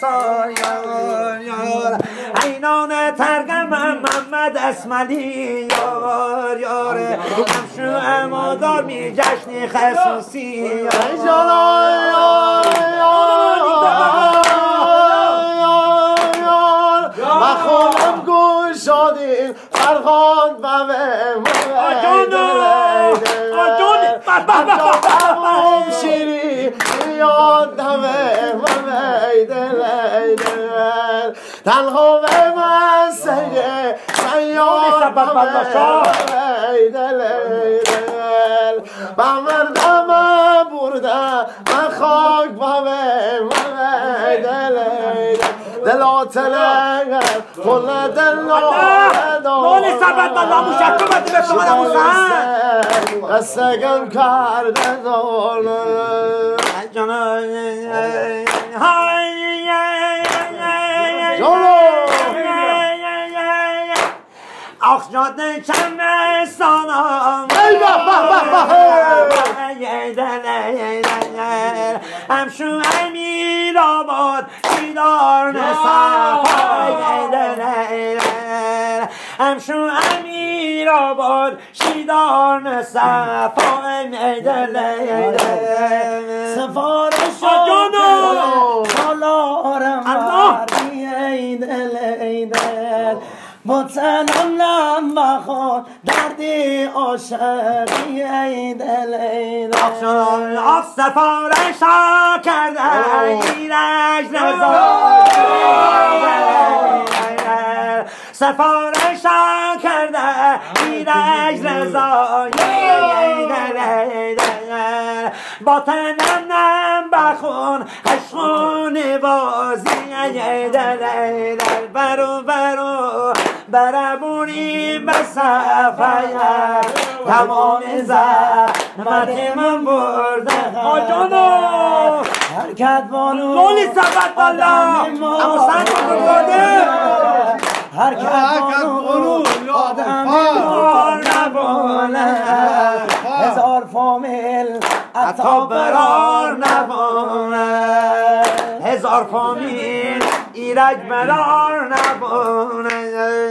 اینان ترگم محمد اسمالی یار یار همشو امادار می جشن خصوصی و خودم گوشادیم فرخان و شیری یادم تنها به من سگه شیادم و مردم بردم من خاک با دلات لگر خل دلات نولی سبت الله مشکل بدی به شما نموسن قصگم کرده دونه آخ جاده چمستانم همشو امیر آباد بیدار نصفای همشو امیر آباد شیدار نصفای سفارش سالارم بردی ایدل با تنم لم بخور دردی عاشقی ایدل آف سفارش ها کرده ایرج رضا سفارش ها کرده ایرج رضا با تنم نم بخون عشقون بازی برو برو بربونی بسفایر تمام زحمت من برده آجانو حرکت بانو نولی سبت الله اما سنگ برده حرکت بانو آدم بیمار نبانه هزار فامیل عطا برار نبانه هزار فامیل ایرج برار نبانه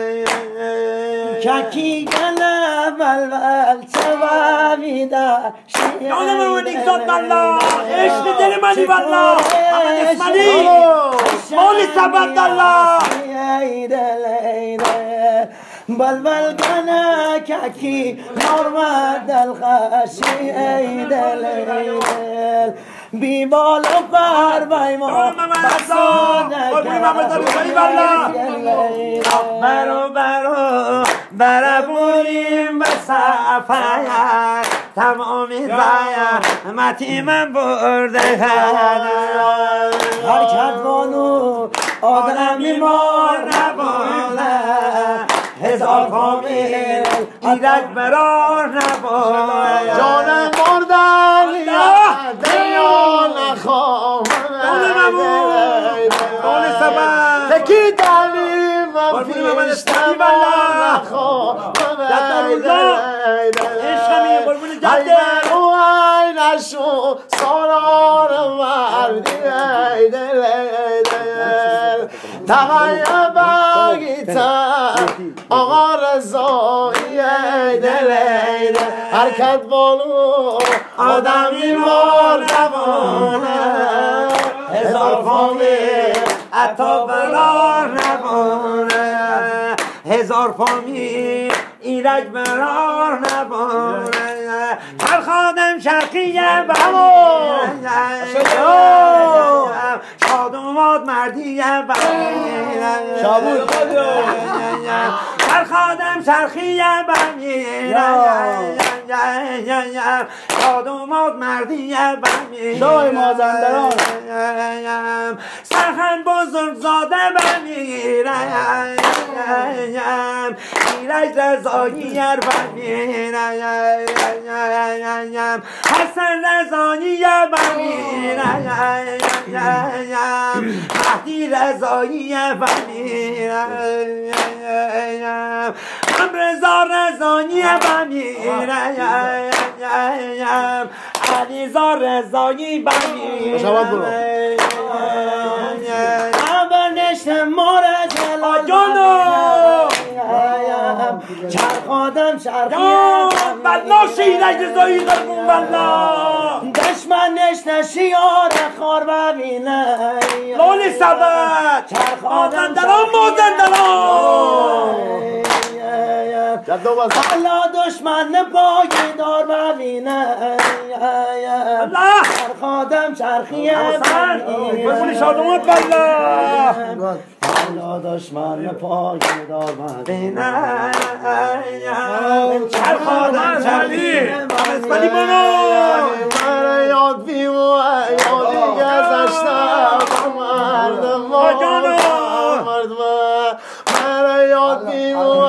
ککی گله ولول چه بیده یالا من اکزاد بالله عشق دل منی بالله محمد اسمالی مولی سبت الله بلبل کنه ککی نورمد دلخشی ایدل بی بال و پر بیمان بسانه برو برو بربونیم به صفایر تمام زحمتی من برده حرکت بانو آدمی مار نبانه هزار فامیل ایرج برار نبانه جانم مردن دنیا نخوام نولی سبت تکی دلیم و پیشتم نخوام عشقمی قربون جده او عینشو سالار مردی تغییر بگیتم آقا رضایی حرکت بالو آدمی مار نبانه هزار فامیل عطا برار نبانه هزار فامیل ایرج برار نبانه هر خادم شرقیه شاد اومد مردیه شابون هر خادم شرقیه شاد اومد مردیه شای مازندران سخن بزرگ زاده بمیرم ایرج رضایی بمیرم حسن رضایی بمیرم مهدی رضایی بمیرم رضا رضایی بمیرم علیزا رضایی بمیرم بهشت مار جلال جانو چرخادم چرخیم والله شیرک زایی درمون والله دشمنش نشیار خار ببینه لالی سبت مازندران حالا دشمن پایدار ببینه چرخادم چرخیم بگونی شادمات والله حالا دشمن پایدار ببینه چرخادم چرخیم اسمالی من یاد بیمو یادی گذشتم مردم مردم من یاد بیمو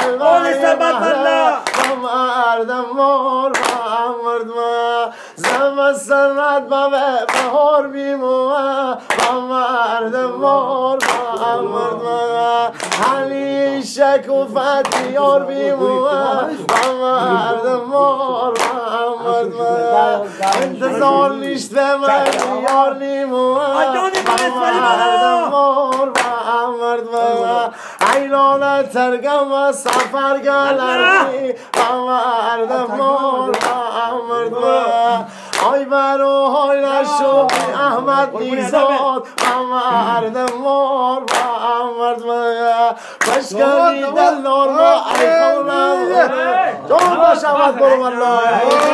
مردم مردم زم سرد با بهار بیمو مردم مردم علی شک و فتیار بیمو مردم مردم انتظار نیست به من یار نیمو مردم ایلان ترگم و سفر گلرمی مردم مردم آی برو های نشو احمد نیزاد مردم مردم بشکنی دلار ما ای خونم جان باش احمد برو والله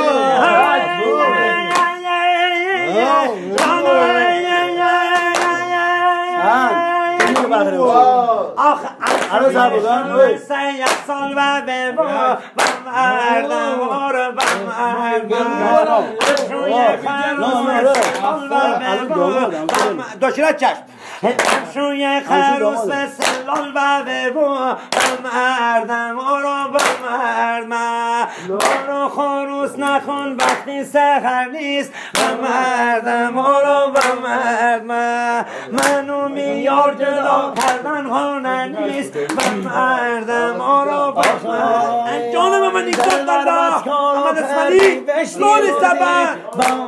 سه یک سال و به با مردم رو با مردم داشتیرت چشم همشوی خروس و سلال و به با مردم رو با مردم برو خروس نخون وقتی سخر نیست با مردم رو با مردم منو میار جدا کردن هنر نیست با مردم رو با مردم جانم من نیست الله احمد اسمالی لالی سبت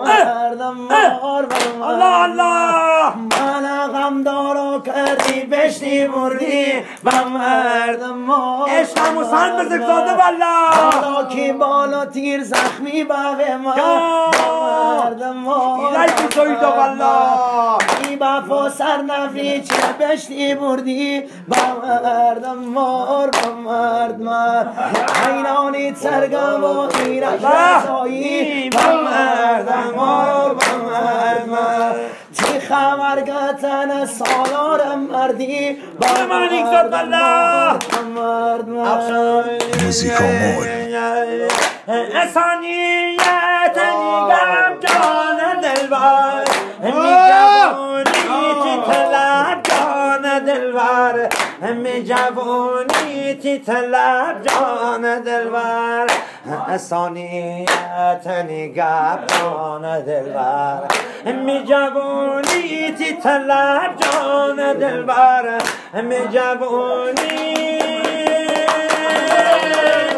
الله الله من غمدارو کردی بشتی بردی با مردم عشق هموسان بزرگزاده والله حالا کی بالا تیر زخمی به ما مردم ایلای بزرگزاده والله ای بفا سر نفی چه بشتی بردی با مردم با مردم اینانی سرگم و ایرش رسایی با مردم با مردم چی خبر گتن سالار مردی با مردم والله Musical mode. انسانیت نیگم جان دلبر می جوانی تی طلب جان دلبر می جوانی تی طلب جان دلبر انسانیت نیگم جان دلبر می جوانی تی طلب جان دلبر می جوانی